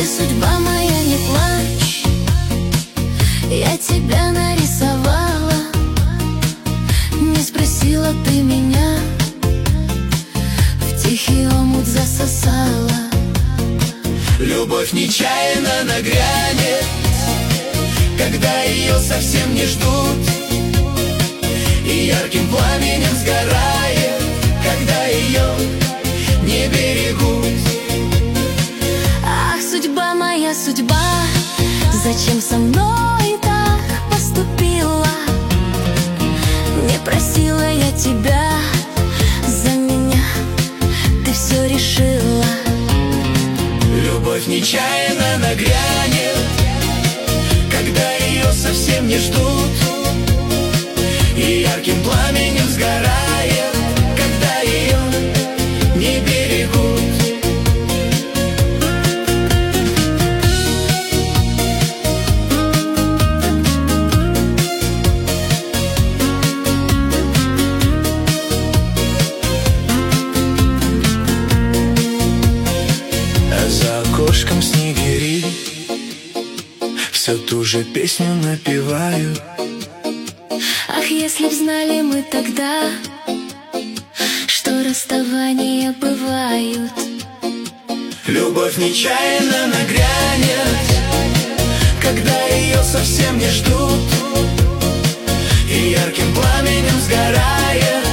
судьба моя, не плачь, я тебя нарисовала. Не спросила ты меня, в тихий омут засосала. Любовь нечаянно нагрянет, когда ее совсем не ждут, и ярким пламенем сгорает, когда ее не берегут. Ах, судьба моя, судьба, зачем со мной так поступила? Не просила я тебя за меня, ты все решила. Любовь нечаянно нагрянет, когда ее совсем не ждут, и ярким пламенем сгорает, когда ее не берегут. А за окошком снегири все ту же песню напевают. Ах, если б знали мы тогда, что расставания бывают. Любовь нечаянно нагрянет, когда ее совсем не ждут, и ярким пламенем сгорает,